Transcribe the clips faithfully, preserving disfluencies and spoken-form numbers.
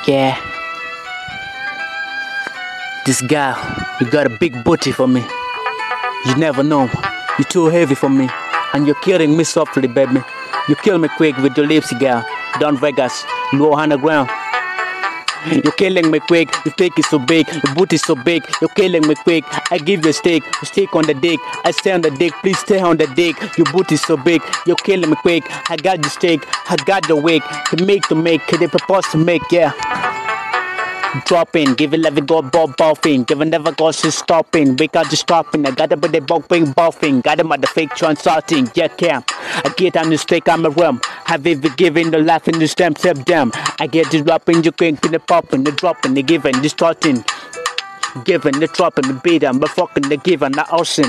Yeah. This guy, you got a big booty for me. You never know. You're too heavy for me. And you're killing me softly, baby. You kill me quick with your lips, girl. Don Vegas, low underground. You're killing me quick, your stick is so big, your booty is so big, you're killing me quick. I give you a stick, you stick on the dick, I stay on the dick, please stay on the dick. Your booty is so big, you're killing me quick. I got the stick, I got the wig, to make to make, they propose to make, yeah. Dropping, give it let it go ball boffing, give it never go she's stopping, we got you stopping, I got it but they both bring boffing, got them at the fake translating, yeah, yeah. I get on the stick, I'm a rum, have ever given the life in the stem, step down. I get the dropping, you can't the popping, the dropping, the giving, the starting, giving, the dropping, the beating, but fucking the giving, the ocean.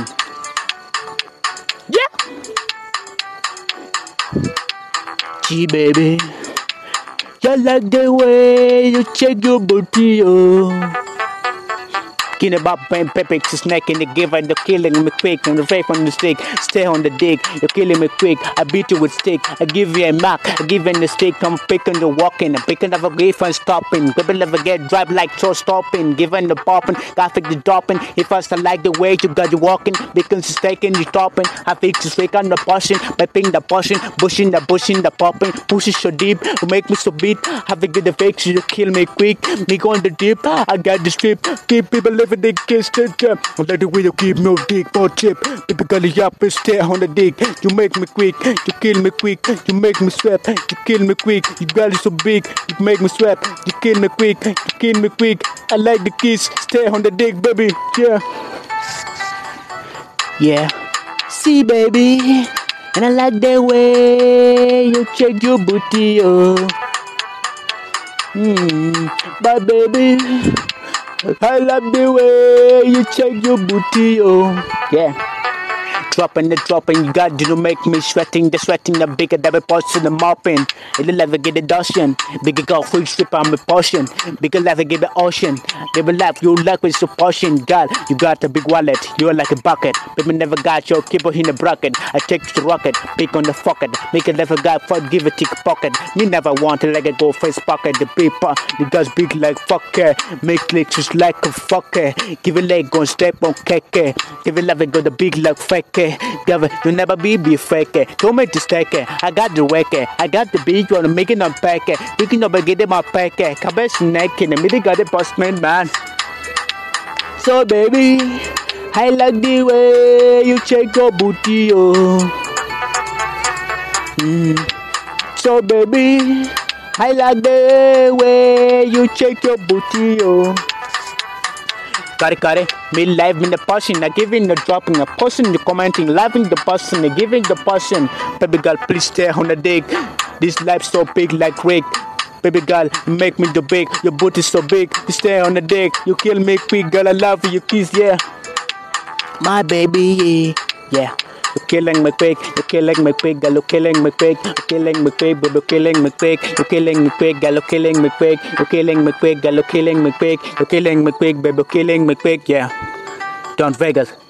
Yeah! Gee, baby. You like the way you check your booty, oh. King about pain, pepper, to snack in the giver, you're killing me quick, on the face on the stick, stay on the dick, you're killing me quick, I beat you with stick, I give you a mark, I give you the stick, I'm picking the walking, I'm picking up a grief and stopping, grip it never get drive like so stopping, giving the popping, got fix the dropping, if I still like the way you got you walking, because you're taking you stopping, I fix the stick on the pushing, piping the pushing, pushing the pushing the popping, pushing so deep, you make me so beat, I fix the fix, you kill me quick, me go on the deep, I got the strip, keep people living. The kiss the jump, let the way you keep no dick for chip. People gully up and stay on the dick. You make me quick, you kill me quick, you make me sweat, you kill me quick. You belly so big, you make me sweat, you kill me quick, you kill me quick. I like the kiss, stay on the dick, baby. Yeah, yeah. See, baby, and I like the way you check your booty, oh. Hmm, but baby. I love the way you check your booty, oh. Yeah. Dropping the dropping, you got you to make me sweating, the sweating, the bigger that we post in the mopping. It'll never get the dusting. Bigger go free strip on my portion. Bigger never get the ocean. Never laugh, you like with your portion. God, you got a big wallet, you're like a bucket. Baby never got your keyboard in the bracket. I take the rocket, pick on the fucket. Make it never got for give a tick pocket. Me never want to let it go face pocket. The paper, the guys big like fucker. Make licks just like a fucker. Give a leg on step on cake. Give it never go the big like fake. Gavin, you'll never be be fake. Don't make the stack. I got the wreck. I got the beat. You wanna make it unpack. We can never get them my pack. Cabbage neck in the middle got the postman man. So baby, I like the way you check your booty, oh. Mm. So baby, I like the way you check your booty, oh. Got it, got it. Me live in the passion, I giving the dropping, a person, you commenting, loving the person, I giving the passion. Baby girl, please stay on the dick. This life so big like Rick. Baby girl, you make me the big. Your booty so big, you stay on the dick. You kill me quick, girl, I love you, you kiss, yeah. My baby, yeah. You're killing me quick, you're killing me quick, girl, you're killing me quick, you're killing me quick, baby, you're killing me quick, you're killing me quick, girl, you're killing me quick, you're killing me quick, girl, you're killing me quick, you're killing me quick, baby, you're killing me quick, yeah. Don Vegas.